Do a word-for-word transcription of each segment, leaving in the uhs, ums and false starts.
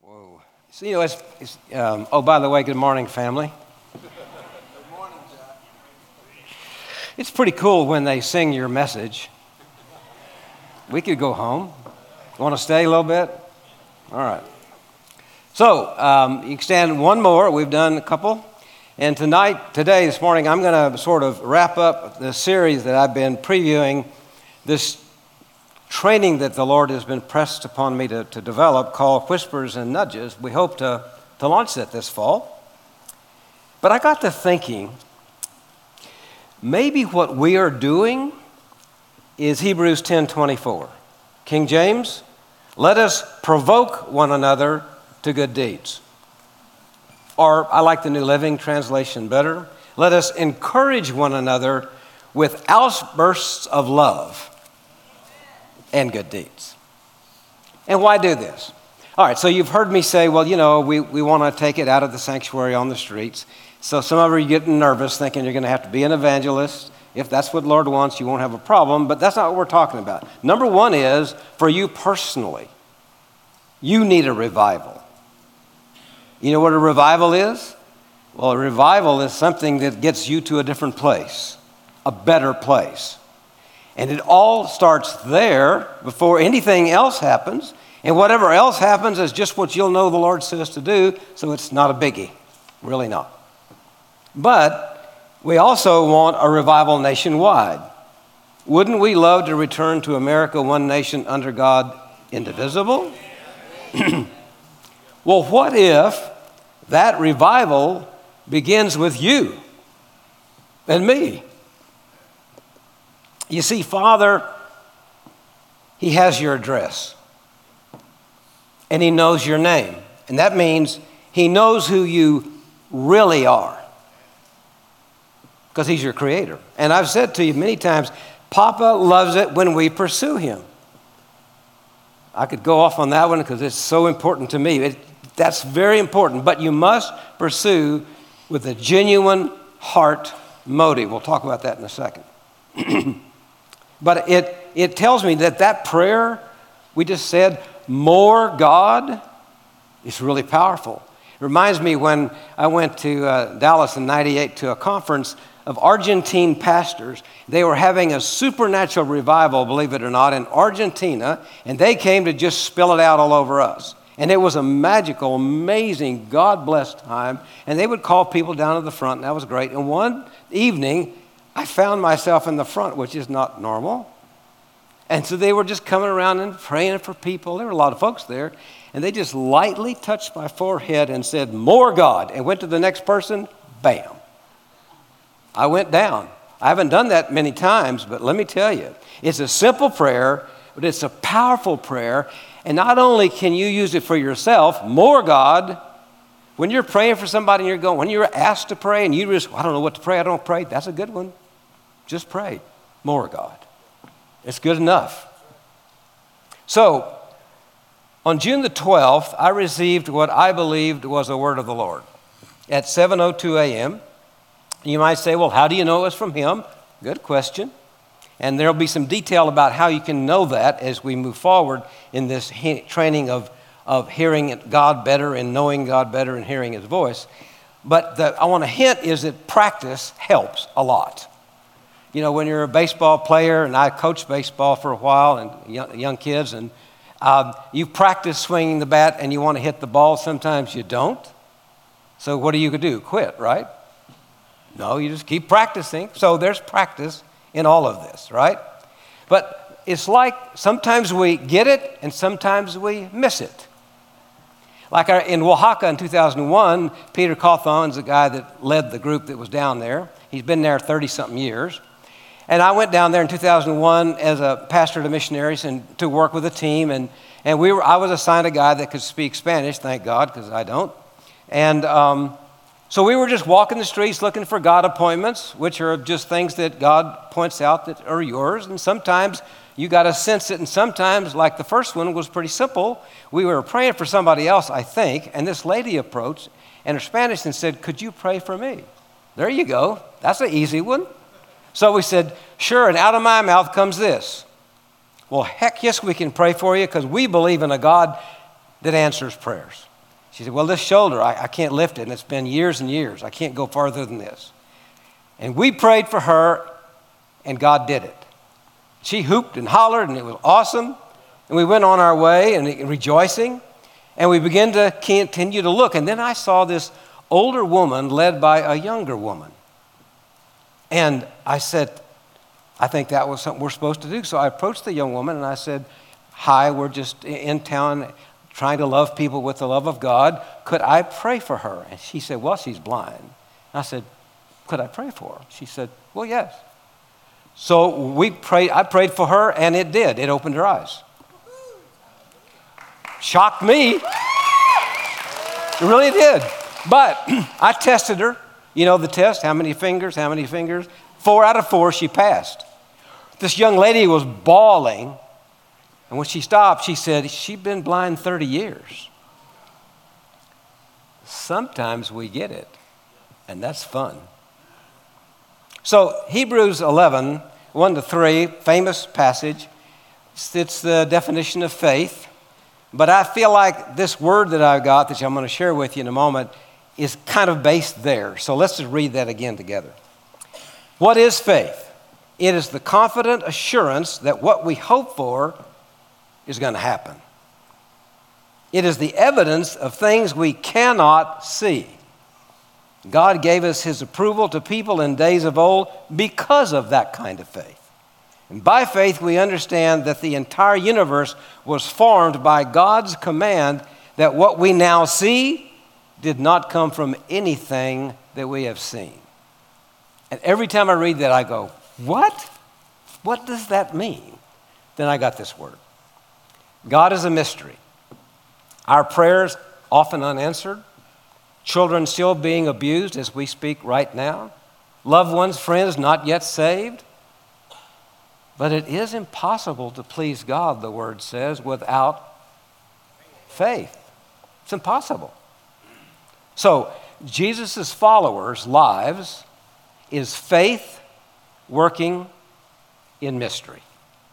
Whoa. So, you know, it's, it's um, oh, by the way, good morning, family. Good morning, Jack. It's pretty cool when they sing your message. We could go home. Want to stay a little bit? All right. So, um, you can stand one more. We've done a couple. And tonight, today, this morning, I'm going to sort of wrap up the series that I've been previewing, this training that the Lord has been pressed upon me to, to develop called Whispers and Nudges. We hope to, to launch that this fall. But I got to thinking, maybe what we are doing is Hebrews ten twenty-four. King James, let us provoke one another to good deeds. Or I like the New Living Translation better. Let us encourage one another with outbursts of love and good deeds. And why do this? All right, so you've heard me say, well, you know, we, we want to take it out of the sanctuary on the streets. So some of you are getting nervous thinking you're going to have to be an evangelist. If that's what the Lord wants, you won't have a problem. But that's not what we're talking about. Number one is, for you personally, you need a revival. You know what a revival is? Well, a revival is something that gets you to a different place, a better place. And it all starts there before anything else happens. And whatever else happens is just what you'll know the Lord says to do, so it's not a biggie. Really not. But we also want a revival nationwide. Wouldn't we love to return to America, one nation under God, indivisible? Well, what if that revival begins with you and me? You see, Father, He has your address, and He knows your name, and that means He knows who you really are, because He's your creator. And I've said to you many times, Papa loves it when we pursue Him. I could go off on that one because it's so important to me. It, that's very important, but you must pursue with a genuine heart motive. We'll talk about that in a second. But it, it tells me that that prayer, we just said, more God, is really powerful. It reminds me when I went to uh, Dallas in ninety-eight to a conference of Argentine pastors. They were having a supernatural revival, believe it or not, in Argentina, and they came to just spill it out all over us. And it was a magical, amazing, God-blessed time, and they would call people down to the front, and that was great. And one evening, I found myself in the front, which is not normal. And so they were just coming around and praying for people. There were a lot of folks there. And they just lightly touched my forehead and said, more God. And went to the next person, bam. I went down. I haven't done that many times, but let me tell you, it's a simple prayer, but it's a powerful prayer. And not only can you use it for yourself, more God. When you're praying for somebody and you're going, when you're asked to pray and you just, I don't know what to pray, I don't pray, that's a good one. Just pray, more God. It's good enough. So, on June the twelfth, I received what I believed was a word of the Lord at seven oh two a.m. You might say, well, how do you know it was from Him? Good question. And there'll be some detail about how you can know that as we move forward in this he- training of of hearing God better and knowing God better and hearing His voice. But the, I want to hint is that practice helps a lot. You know, when you're a baseball player, and I coached baseball for a while, and young, young kids, and um, you practice swinging the bat and you want to hit the ball, sometimes you don't. So what do you do? Quit, right? No, you just keep practicing. So there's practice in all of this, right? But it's like sometimes we get it and sometimes we miss it. Like our, in Oaxaca in two thousand one, Peter Cawthon's the guy that led the group that was down there. He's been there thirty-something years. And I went down there in two thousand one as a pastor to missionaries and to work with a team. And, and we were I was assigned a guy that could speak Spanish, thank God, because I don't. And um, so we were just walking the streets looking for God appointments, which are just things that God points out that are yours. And sometimes you got to sense it. And sometimes, like the first one was pretty simple. We were praying for somebody else, I think, and this lady approached in her Spanish and said, could you pray for me? There you go. That's an easy one. So we said, sure, and out of my mouth comes this. Well, heck yes, we can pray for you because we believe in a God that answers prayers. She said, well, this shoulder, I, I can't lift it, and it's been years and years. I can't go farther than this. And we prayed for her, and God did it. She hooped and hollered, and it was awesome. And we went on our way and rejoicing, and we began to continue to look. And then I saw this older woman led by a younger woman. And I said, I think that was something we're supposed to do. So I approached the young woman, and I said, hi, we're just in town trying to love people with the love of God. Could I pray for her? And she said, well, she's blind. And I said, could I pray for her? She said, well, yes. So we prayed. I prayed for her, and it did. It opened her eyes. Shocked me. It really did. But I tested her. You know the test, how many fingers, how many fingers? Four out of four, she passed. This young lady was bawling. And when she stopped, she said, she'd been blind thirty years. Sometimes we get it, and that's fun. So Hebrews eleven, one to three, famous passage. It's the definition of faith. But I feel like this word that I got, that I'm going to share with you in a moment, is kind of based there. So let's just read that again together. What is faith? It is the confident assurance that what we hope for is going to happen. It is the evidence of things we cannot see. God gave us his approval to people in days of old because of that kind of faith. And by faith, we understand that the entire universe was formed by God's command, that what we now see did not come from anything that we have seen. And every time I read that, I go, what? What does that mean? Then I got this word. God is a mystery. Our prayers often unanswered. Children still being abused as we speak right now. Loved ones, friends not yet saved. But it is impossible to please God, the word says, without faith. It's impossible. So Jesus' followers' lives is faith working in mystery.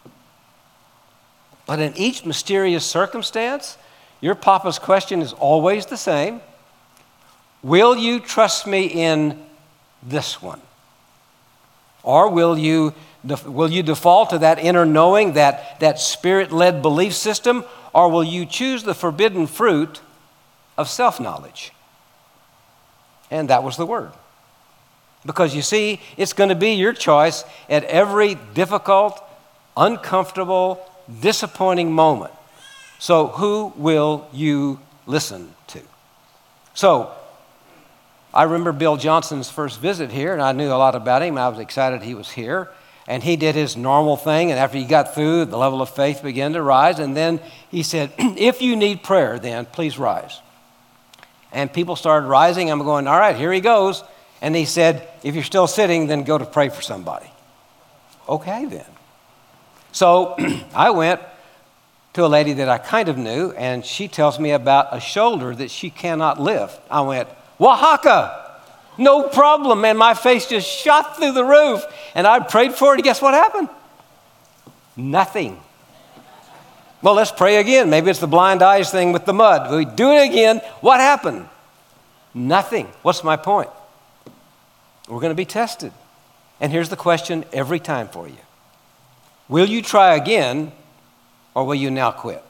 But in each mysterious circumstance, your papa's question is always the same. Will you trust me in this one? Or will you, will you default to that inner knowing, that, that spirit-led belief system? Or will you choose the forbidden fruit of self-knowledge? And that was the word. Because you see, it's going to be your choice at every difficult, uncomfortable, disappointing moment. So who will you listen to? So I remember Bill Johnson's first visit here, and I knew a lot about him. I was excited he was here. And he did his normal thing, and after he got through, the level of faith began to rise. And then he said, if you need prayer, then please rise. And people started rising. I'm going, all right, here he goes. And he said, if you're still sitting, then go to pray for somebody. Okay, then. So I went to a lady that I kind of knew, and she tells me about a shoulder that she cannot lift. I went, Oaxaca, no problem. And my face just shot through the roof. And I prayed for it, and guess what happened? Nothing. Well, let's pray again. Maybe it's the blind eyes thing with the mud. We do it again. What happened? Nothing. What's my point? We're going to be tested. And here's the question every time for you. Will you try again, or will you now quit?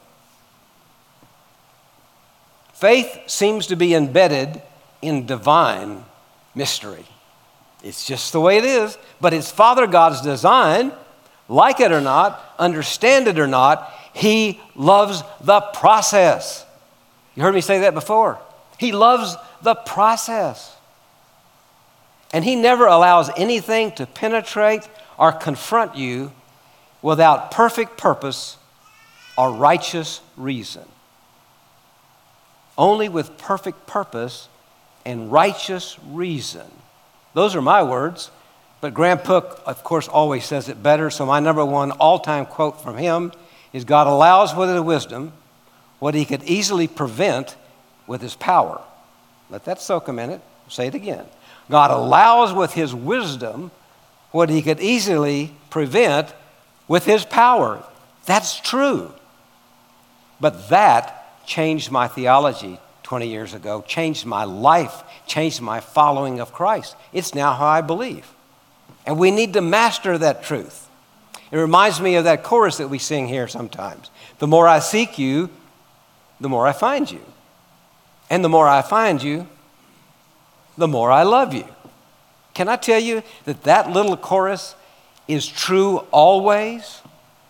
Faith seems to be embedded in divine mystery. It's just the way it is, but it's Father God's design. Like it or not, understand it or not, he loves the process. You heard me say that before. He loves the process. And he never allows anything to penetrate or confront you without perfect purpose or righteous reason. Only with perfect purpose and righteous reason. Those are my words, but Graham Cook, of course, always says it better. So my number one all-time quote from him is, God allows with his wisdom what he could easily prevent with his power. Let that soak a minute. Say it again. God allows with his wisdom what he could easily prevent with his power. That's true. But that changed my theology twenty years ago, changed my life, changed my following of Christ. It's now how I believe. And we need to master that truth. It reminds me of that chorus that we sing here sometimes. The more I seek you, the more I find you. And the more I find you, the more I love you. Can I tell you that that little chorus is true always?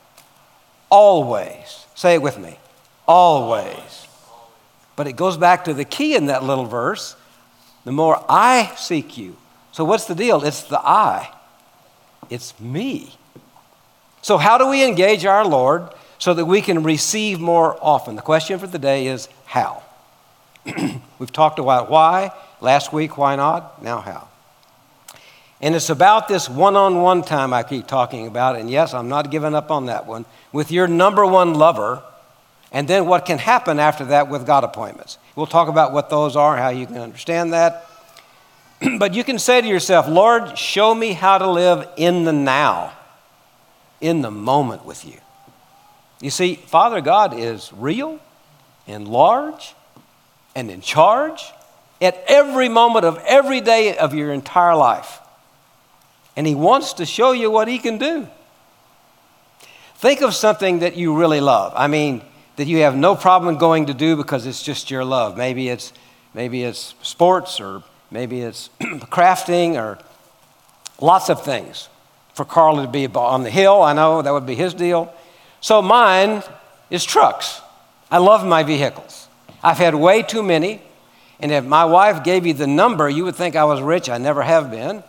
Always. Say it with me. Always. But it goes back to the key in that little verse. The more I seek you. So what's the deal? It's the I. It's me. So how do we engage our Lord so that we can receive more often? The question for the day is how? We've talked about why. Last week, why not? Now how? And it's about this one-on-one time I keep talking about. And yes, I'm not giving up on that one. With your number one lover. And then what can happen after that with God appointments. We'll talk about what those are, how you can understand that. But you can say to yourself, Lord, show me how to live in the now, in the moment with you. You see, Father God is real and large and in charge at every moment of every day of your entire life. And he wants to show you what he can do. Think of something that you really love. I mean, that you have no problem going to do because it's just your love. Maybe it's, maybe it's sports, or maybe it's crafting, or lots of things. For Carl to be on the hill, I know that would be his deal. So mine is trucks. I love my vehicles. I've had way too many. And if my wife gave you the number, you would think I was rich. I never have been.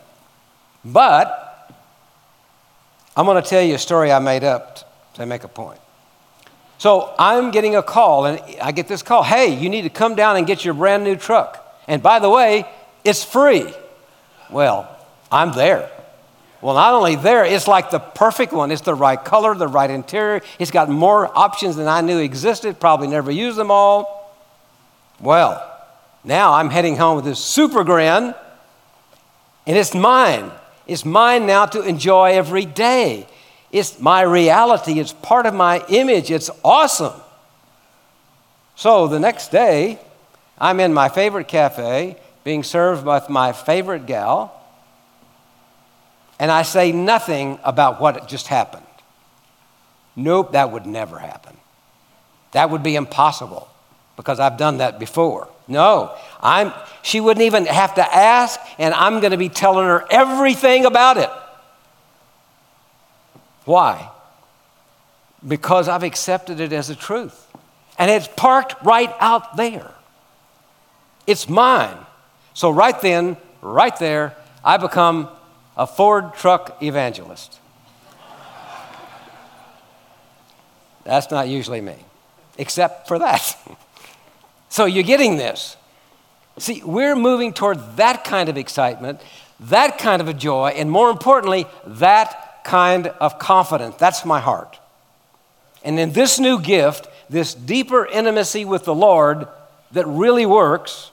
But I'm going to tell you a story I made up to make a point. So I'm getting a call, and I get this call. Hey, you need to come down and get your brand new truck. And by the way, it's free. Well, I'm there. Well, not only there, it's like the perfect one. It's the right color, the right interior. It's got more options than I knew existed. Probably never used them all. Well, now I'm heading home with this super grin, and it's mine. It's mine now to enjoy every day. It's my reality. It's part of my image. It's awesome. So the next day, I'm in my favorite cafe, being served by my favorite gal, and I say nothing about what just happened. Nope, that would never happen. That would be impossible because I've done that before. No, I'm, she wouldn't even have to ask, and I'm going to be telling her everything about it. Why? Because I've accepted it as a truth. And it's parked right out there. It's mine. So right then, right there, I become a Ford truck evangelist. That's not usually me, except for that. So you're getting this. See, we're moving toward that kind of excitement, that kind of a joy, and more importantly, that kind of confidence. That's my heart. And in this new gift, this deeper intimacy with the Lord that really works,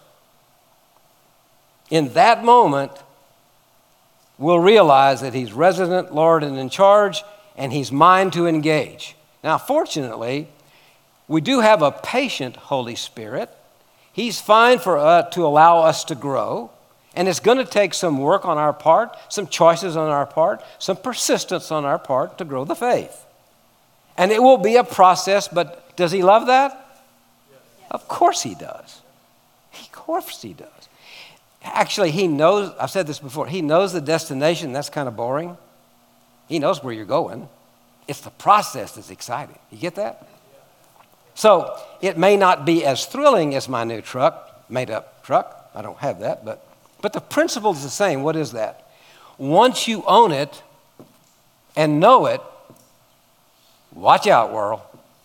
in that moment, we'll realize that he's resident, Lord, and in charge, and he's mine to engage. Now, fortunately, we do have a patient Holy Spirit. He's fine for uh, to allow us to grow, and it's going to take some work on our part, some choices on our part, some persistence on our part to grow the faith. And it will be a process, but does he love that? Yes. Of course he does. Of course he does. Actually, he knows, I've said this before, he knows the destination. That's kind of boring. He knows where you're going. It's the process that's exciting. You get that? So it may not be as thrilling as my new truck, made up truck. I don't have that, but, but the principle is the same. What is that? Once you own it and know it, watch out, world.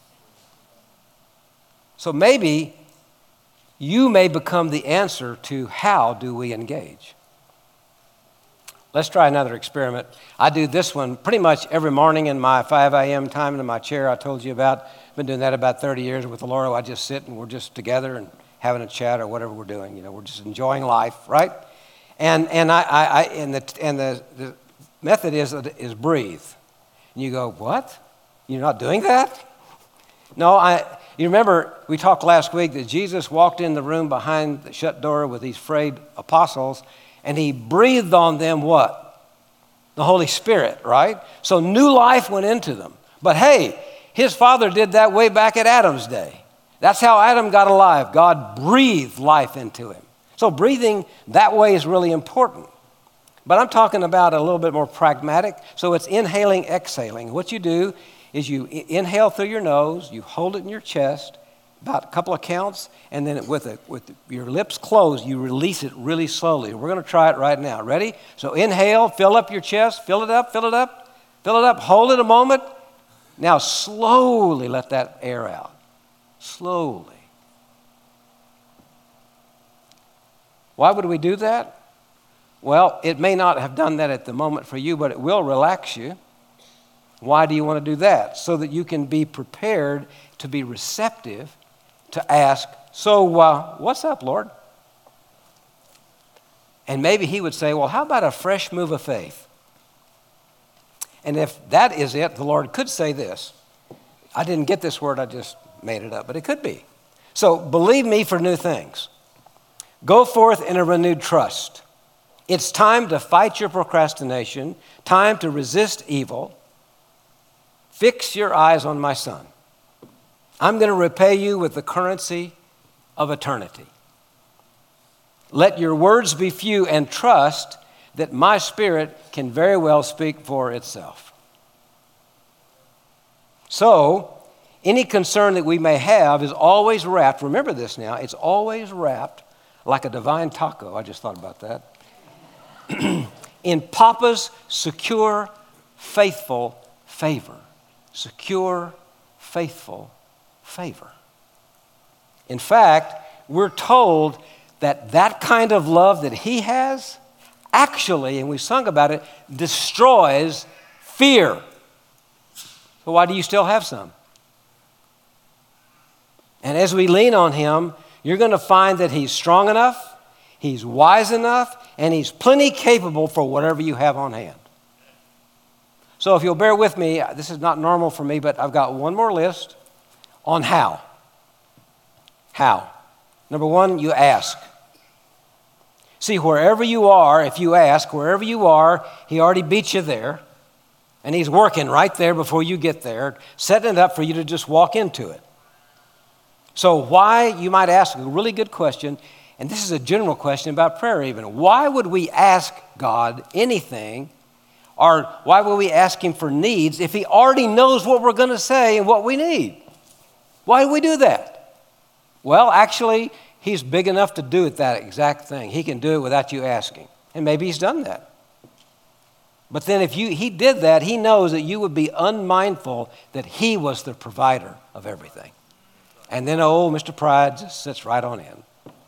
So maybe you may become the answer to how do we engage. Let's try another experiment. I do this one pretty much every morning in my five a.m. time in my chair I told you about. Been doing that about thirty years with Laura. I just sit and we're just together and having a chat or whatever we're doing. You know, we're just enjoying life, right? And and I, I, I and the and the, the method is is breathe. And you go, what? You're not doing that? No, I You remember we talked last week that Jesus walked in the room behind the shut door with these frayed apostles, and he breathed on them what? The Holy Spirit, right? So new life went into them. But hey, his father did that way back at Adam's day. That's how Adam got alive. God breathed life into him. So breathing that way is really important. But I'm talking about a little bit more pragmatic. So it's inhaling, exhaling. What you do is you inhale through your nose, you hold it in your chest, about a couple of counts, and then with, a, with your lips closed, you release it really slowly. We're going to try it right now. Ready? So inhale, fill up your chest, fill it up, fill it up, fill it up, hold it a moment. Now slowly let that air out. Slowly. Why would we do that? Well, it may not have done that at the moment for you, but it will relax you. Why do you want to do that? So that you can be prepared to be receptive to ask, so uh, what's up, Lord? And maybe he would say, well, how about a fresh move of faith? And if that is it, the Lord could say this. I didn't get this word, I just made it up, but it could be. So believe me for new things. Go forth in a renewed trust. It's time to fight your procrastination, time to resist evil. Fix your eyes on my son. I'm going to repay you with the currency of eternity. Let your words be few and trust that my spirit can very well speak for itself. So, any concern that we may have is always wrapped, remember this now, it's always wrapped like a divine taco, I just thought about that, in Papa's secure, faithful favor. Secure, faithful favor. In fact, we're told that that kind of love that he has actually, and we sung about it, destroys fear. So why do you still have some? And as we lean on him, you're going to find that he's strong enough, he's wise enough, and he's plenty capable for whatever you have on hand. So if you'll bear with me, this is not normal for me, but I've got one more list on how. How? Number one, you ask. See, wherever you are, if you ask, wherever you are, he already beat you there, and he's working right there before you get there, setting it up for you to just walk into it. So why, you might ask a really good question, and this is a general question about prayer even. Why would we ask God anything, or why would we ask him for needs if he already knows what we're going to say and what we need? Why do we do that? Well, actually, he's big enough to do it, that exact thing. He can do it without you asking. And maybe he's done that. But then if you he did that, he knows that you would be unmindful that he was the provider of everything. And then, oh, Mister Pride just sits right on in.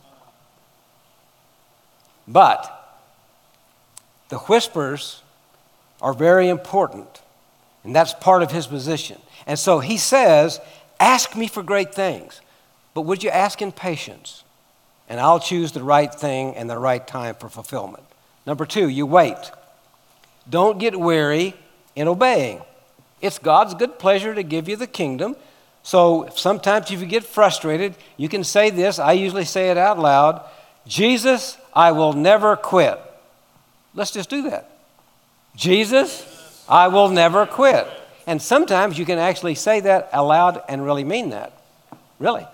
But the whispers are very important, and that's part of his position. And so he says, ask me for great things, but would you ask in patience? And I'll choose the right thing and the right time for fulfillment. Number two, you wait. Don't get weary in obeying. It's God's good pleasure to give you the kingdom. So sometimes if you get frustrated, you can say this. I usually say it out loud. Jesus, I will never quit. Let's just do that. Jesus, I will never quit. And sometimes you can actually say that aloud and really mean that. Really.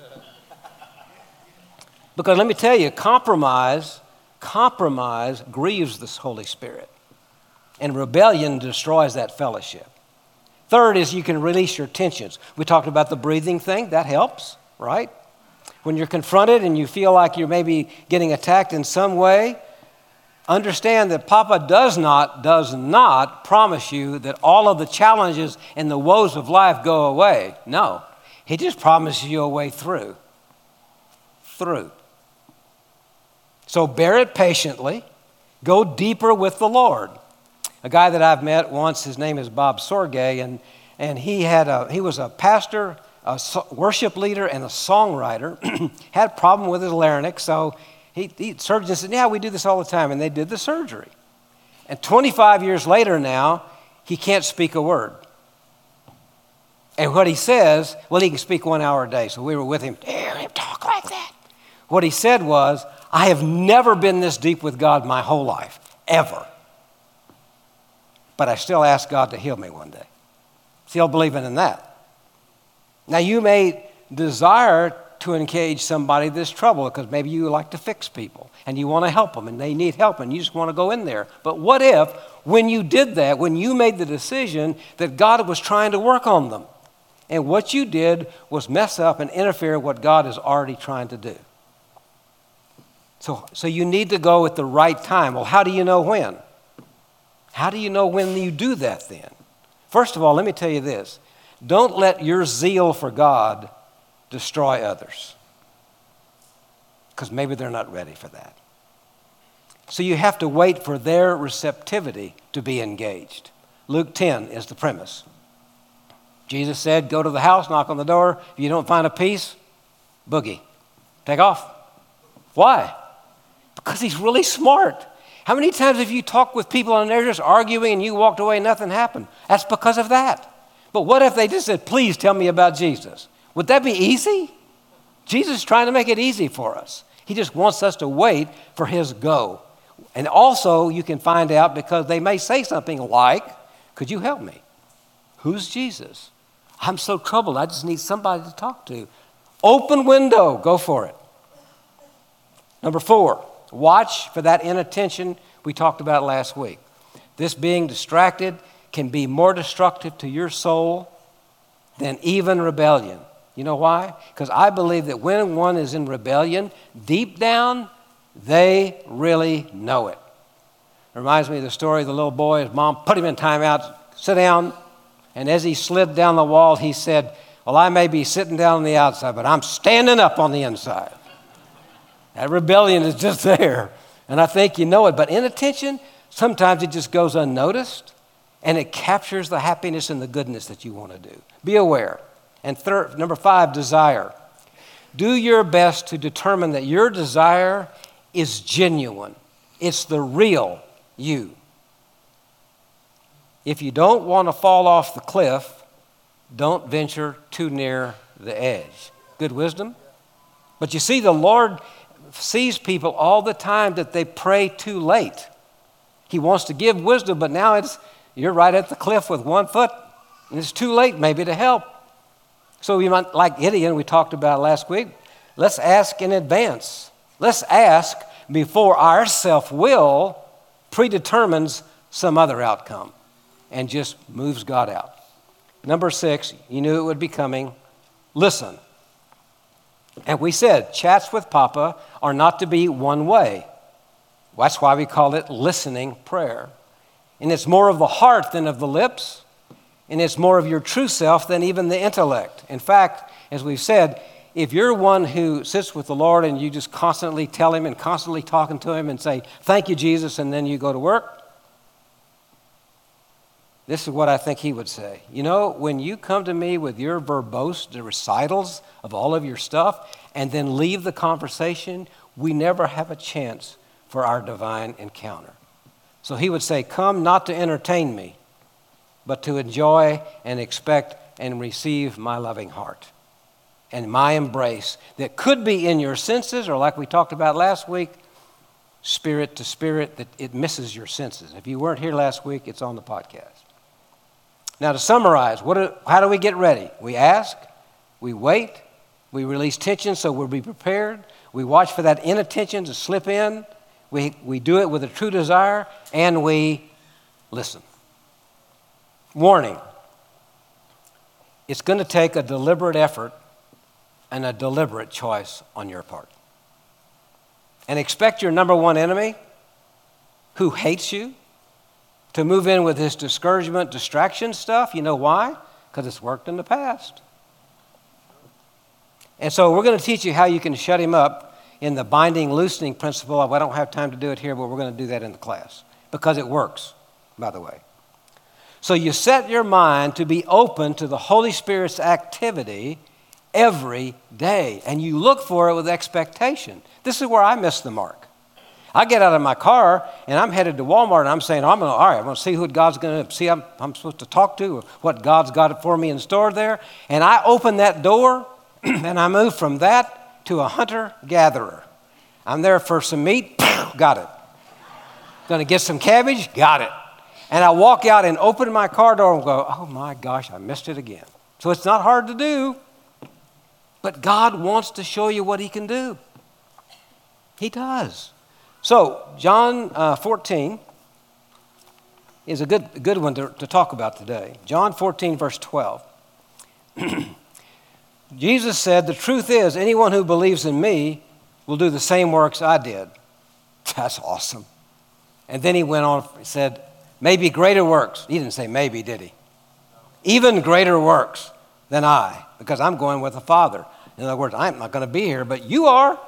Because let me tell you, compromise, compromise grieves the Holy Spirit. And rebellion destroys that fellowship. Third is you can release your tensions. We talked about the breathing thing. That helps, right? When you're confronted and you feel like you're maybe getting attacked in some way, understand that Papa does not, does not promise you that all of the challenges and the woes of life go away. No, he just promises you a way through. Through. So bear it patiently. Go deeper with the Lord. A guy that I've met once, his name is Bob Sorge, and, and he, had a, he was a pastor, a worship leader, and a songwriter. Had a problem with his larynx, so he, he surgeon said, yeah, we do this all the time, and they did the surgery. And twenty-five years later now, he can't speak a word. And what he says, well, he can speak one hour a day, so we were with him. Hear him talk like that. What he said was, I have never been this deep with God my whole life, ever. But I still ask God to heal me one day. Still believing in that. Now, you may desire to engage somebody that's trouble because maybe you like to fix people and you want to help them and they need help and you just want to go in there. But what if, when you did that, when you made the decision that God was trying to work on them, and what you did was mess up and interfere with what God is already trying to do? So, so you need to go at the right time. Well, how do you know when? How do you know when you do that then? First of all, let me tell you this. Don't let your zeal for God destroy others, because maybe they're not ready for that. So you have to wait for their receptivity to be engaged. Luke ten is the premise. Jesus said, go to the house, knock on the door. If you don't find a piece, boogie. Take off. Why? Because he's really smart. How many times have you talked with people and they're just arguing and you walked away and nothing happened? That's because of that. But what if they just said, please tell me about Jesus? Would that be easy? Jesus is trying to make it easy for us. He just wants us to wait for his go. And also you can find out because they may say something like, could you help me? Who's Jesus? I'm so troubled. I just need somebody to talk to. Open window. Go for it. Number four, watch for that inattention we talked about last week. This being distracted can be more destructive to your soul than even rebellion. You know why? Because I believe that when one is in rebellion, deep down, they really know it. It reminds me of the story of the little boy. His mom put him in timeout, sit down, and as he slid down the wall, he said, well, I may be sitting down on the outside, but I'm standing up on the inside. That rebellion is just there, and I think you know it. But inattention, sometimes it just goes unnoticed, and it captures the happiness and the goodness that you want to do. Be aware. And third, number five, desire. Do your best to determine that your desire is genuine. It's the real you. If you don't want to fall off the cliff, don't venture too near the edge. Good wisdom? But you see, the Lord sees people all the time that they pray too late. He wants to give wisdom, but now it's you're right at the cliff with one foot, and it's too late maybe to help. So we might, like Gideon, we talked about last week, let's ask in advance. Let's ask before our self-will predetermines some other outcome and just moves God out. Number six, you knew it would be coming. Listen. And we said chats with Papa are not to be one way. That's why we call it listening prayer. And it's more of the heart than of the lips. And it's more of your true self than even the intellect. In fact, as we've said, if you're one who sits with the Lord and you just constantly tell him and constantly talking to him and say, thank you, Jesus, and then you go to work, this is what I think he would say. You know, when you come to me with your verbose recitals of all of your stuff and then leave the conversation, we never have a chance for our divine encounter. So he would say, come not to entertain me, but to enjoy and expect and receive my loving heart and my embrace that could be in your senses, or like we talked about last week, spirit to spirit, that it misses your senses. If you weren't here last week, it's on the podcast. Now to summarize, what do, how do we get ready? We ask, we wait, we release tension so we'll be prepared, we watch for that inattention to slip in, we, we do it with a true desire, and we listen. Warning, it's going to take a deliberate effort and a deliberate choice on your part. And expect your number one enemy, who hates you, to move in with his discouragement, distraction stuff. You know why? Because it's worked in the past. And so we're going to teach you how you can shut him up in the binding, loosening principle. I don't have time to do it here, but we're going to do that in the class because it works, by the way. So you set your mind to be open to the Holy Spirit's activity every day, and you look for it with expectation. This is where I missed the mark. I get out of my car and I'm headed to Walmart and I'm saying, I'm gonna, all right, I'm going to see who God's going to see I'm, I'm supposed to talk to, or what God's got for me in store there. And I open that door and I move from that to a hunter-gatherer. I'm there for some meat, got it. Going to get some cabbage, got it. And I walk out and open my car door and go, oh my gosh, I missed it again. So it's not hard to do, but God wants to show you what he can do. He does. So John uh, fourteen is a good, good one to, to talk about today. John fourteen, verse twelve. Jesus said, the truth is, anyone who believes in me will do the same works I did. That's awesome. And then he went on and said, maybe greater works. He didn't say maybe, did he? Even greater works than I, because I'm going with the Father. In other words, I'm not going to be here, but you are.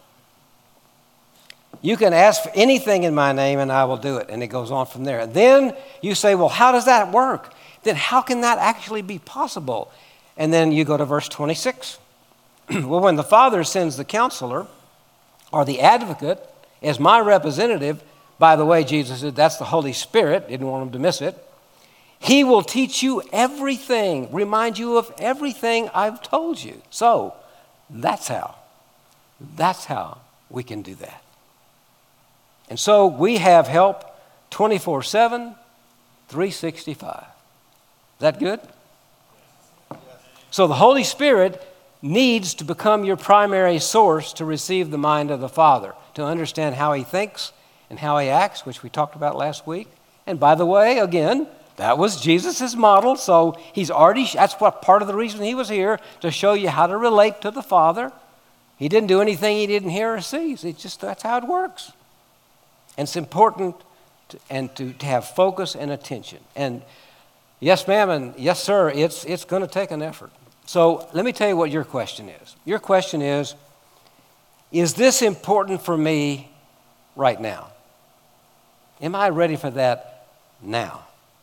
You can ask for anything in my name and I will do it. And it goes on from there. And then you say, well, how does that work? Then how can that actually be possible? And then you go to verse twenty-six. Well, when the Father sends the counselor or the advocate as my representative, by the way, Jesus said that's the Holy Spirit, didn't want him to miss it, he will teach you everything, remind you of everything I've told you. So that's how, that's how we can do that. And so we have help twenty-four seven, three sixty-five. Is that good? So the Holy Spirit needs to become your primary source to receive the mind of the Father, to understand how he thinks and how he acts, which we talked about last week. And by the way, again, that was Jesus' model, so he's already, that's what part of the reason he was here, to show you how to relate to the Father. He didn't do anything he didn't hear or see. It's just, that's how it works. And it's important to, and to, to have focus and attention. And yes, ma'am, and yes, sir, it's, it's going to take an effort. So let me tell you what your question is. Your question is, is this important for me right now? Am I ready for that now?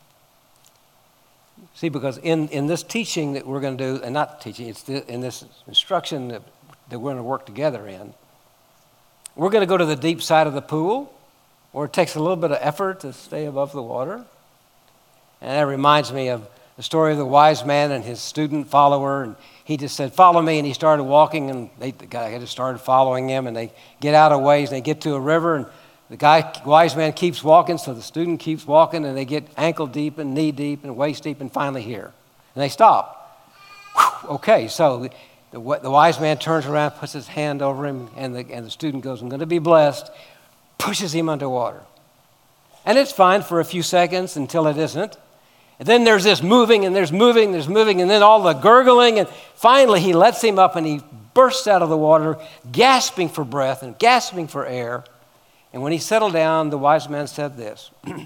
See, because in, in this teaching that we're going to do, and not teaching, it's the, in this instruction that, that we're going to work together in, we're going to go to the deep side of the pool, where it takes a little bit of effort to stay above the water. And that reminds me of the story of the wise man and his student follower, and he just said, follow me, and he started walking, and they, the guy just started following him, and they get out a ways, and they get to a river, and the guy, wise man keeps walking, so the student keeps walking, and they get ankle deep and knee deep and waist deep, and finally here. And they stop. Whew, okay, so the, the, the wise man turns around, puts his hand over him, and the, and the student goes, I'm going to be blessed, pushes him underwater. And it's fine for a few seconds until it isn't. And then there's this moving, and there's moving, there's moving, and then all the gurgling, and finally he lets him up, and he bursts out of the water, gasping for breath and gasping for air. And when he settled down, the wise man said this,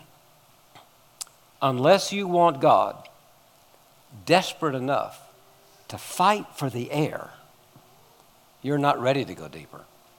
unless you want God desperate enough to fight for the air, you're not ready to go deeper.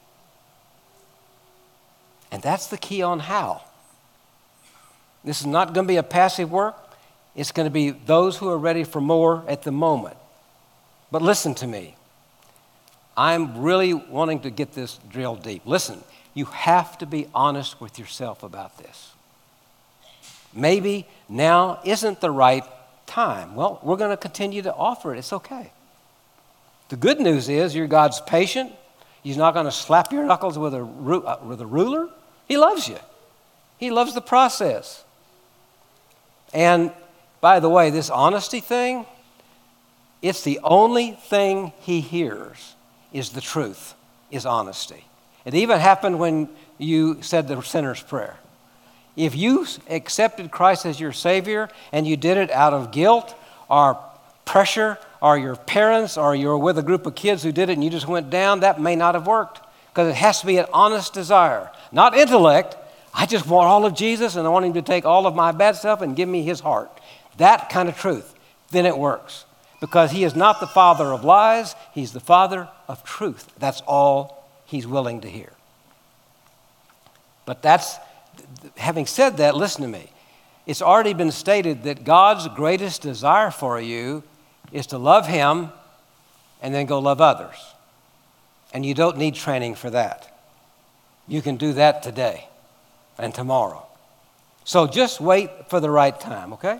And that's the key on how. This is not going to be a passive work. It's going to be those who are ready for more at the moment. But listen to me. I'm really wanting to get this drilled deep. Listen, you have to be honest with yourself about this. Maybe now isn't the right time. Well, we're going to continue to offer it. It's okay. The good news is your God's patient. He's not going to slap your knuckles with a, ru- uh, with a ruler. He loves you. He loves the process. And by the way, this honesty thing, it's the only thing he hears is the truth, is honesty. It even happened when you said the sinner's prayer. If you accepted Christ as your Savior and you did it out of guilt or pressure, or your parents, or you're with a group of kids who did it and you just went down, that may not have worked, because it has to be an honest desire, not intellect. I just want all of Jesus and I want him to take all of my bad stuff and give me his heart. That kind of truth, then it works. Because he is not the father of lies, he's the father of truth. That's all he's willing to hear. But that's, having said that, listen to me. It's already been stated that God's greatest desire for you is to love him and then go love others. And you don't need training for that. You can do that today and tomorrow. So just wait for the right time, okay?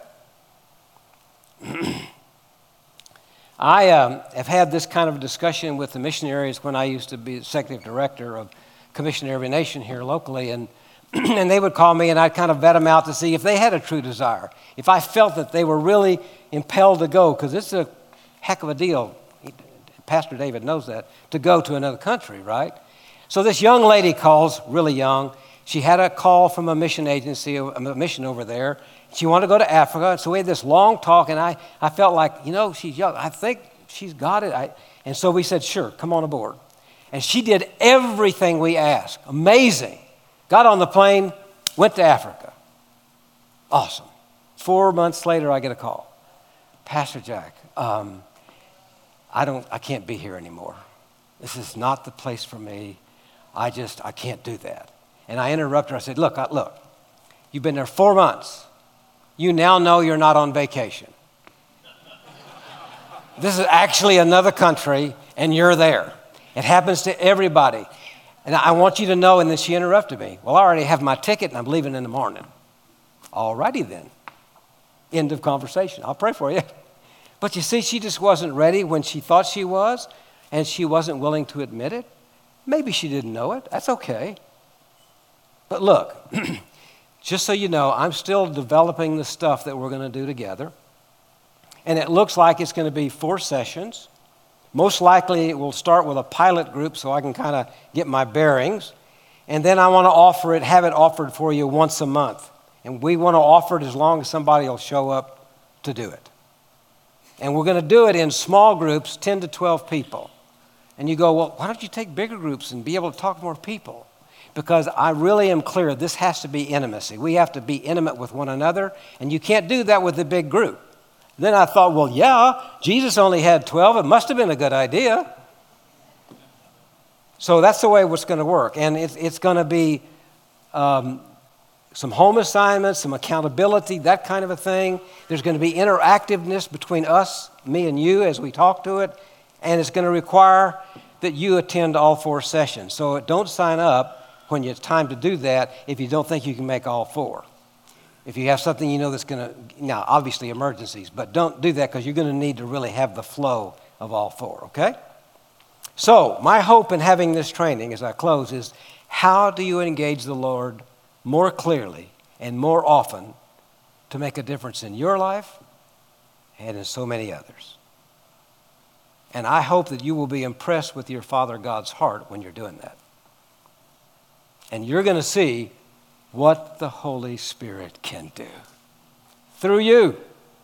I um, have had this kind of discussion with the missionaries when I used to be executive director of Commission Every Nation here locally, and and they would call me and I'd kind of vet them out to see if they had a true desire, if I felt that they were really impelled to go, because it's a heck of a deal. Pastor David knows that, to go to another country, right? So this young lady calls, really young. She had a call from a mission agency, a mission over there. She wanted to go to Africa. So we had this long talk, and I, I felt like, you know, she's young. I think she's got it. I, and so we said, sure, come on aboard. And she did everything we asked. Amazing. Got on the plane, went to Africa. Awesome. Four months later, I get a call. Pastor Jack, um, I don't, I can't be here anymore. This is not the place for me. I just, I can't do that. And I interrupted her. I said, look, I, look, you've been there four months. You now know you're not on vacation. This is actually another country, and you're there. It happens to everybody. And I want you to know, and then she interrupted me. Well, I already have my ticket, and I'm leaving in the morning. All righty then. End of conversation. I'll pray for you. But you see, she just wasn't ready when she thought she was, and she wasn't willing to admit it. Maybe she didn't know it. That's okay. But look, just so you know, I'm still developing the stuff that we're going to do together. And it looks like it's going to be four sessions. Most likely it will start with a pilot group so I can kind of get my bearings. And then I want to offer it, have it offered for you once a month. And we want to offer it as long as somebody will show up to do it. And we're going to do it in small groups, ten to twelve people. And you go, well, why don't you take bigger groups and be able to talk to more people? Because I really am clear, this has to be intimacy. We have to be intimate with one another, and you can't do that with a big group. Then I thought, well, yeah, Jesus only had twelve. It must have been a good idea. So that's the way it's going to work. And it's, it's going to be um, some home assignments, some accountability, that kind of a thing. There's going to be interactiveness between us, me and you, as we talk to it. And it's going to require that you attend all four sessions. So don't sign up when it's time to do that if you don't think you can make all four. If you have something you know that's going to, now obviously emergencies, but don't do that because you're going to need to really have the flow of all four, okay? So my hope in having this training as I close is, how do you engage the Lord more clearly and more often to make a difference in your life and in so many others? And I hope that you will be impressed with your Father God's heart when you're doing that. And you're going to see what the Holy Spirit can do through you.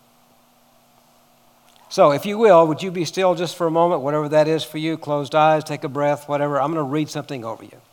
So if you will, would you be still just for a moment, whatever that is for you, closed eyes, take a breath, whatever. I'm going to read something over you.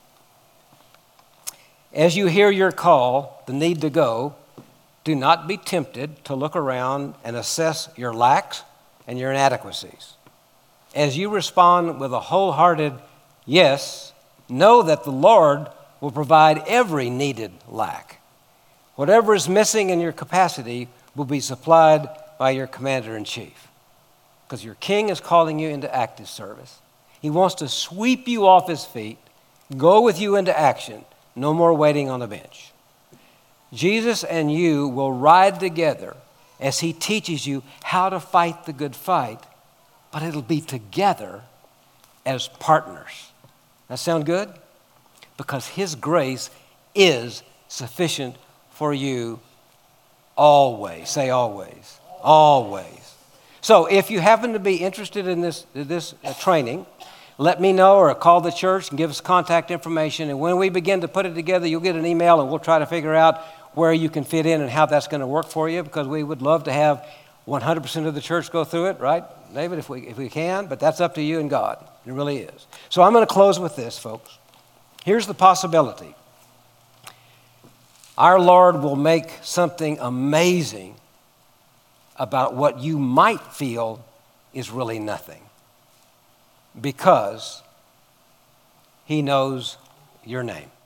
As you hear your call, the need to go, do not be tempted to look around and assess your lacks and your inadequacies. As you respond with a wholehearted yes, know that the Lord will provide every needed lack. Whatever is missing in your capacity will be supplied by your commander-in-chief, because your king is calling you into active service. He wants to sweep you off his feet, go with you into action, no more waiting on the bench. Jesus and you will ride together as he teaches you how to fight the good fight, but it'll be together as partners. That sound good? Because his grace is sufficient for you always. Say always. Always. So if you happen to be interested in this, this uh, training, let me know or call the church and give us contact information. And when we begin to put it together, you'll get an email and we'll try to figure out where you can fit in and how that's going to work for you, because we would love to have one hundred percent of the church go through it, right, David, if we, if we can? But that's up to you and God. It really is. So I'm going to close with this, folks. Here's the possibility. Our Lord will make something amazing about what you might feel is really nothing, because he knows your name.